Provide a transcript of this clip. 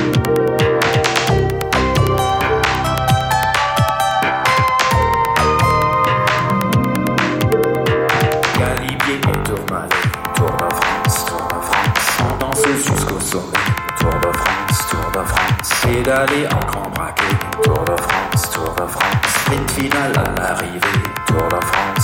Galibier et Tourmalet, Tour de France, on danse jusqu'au sommet, Tour de France, pédaler en grand braquet, Tour de France, sprint final à l'arrivée, Tour de France.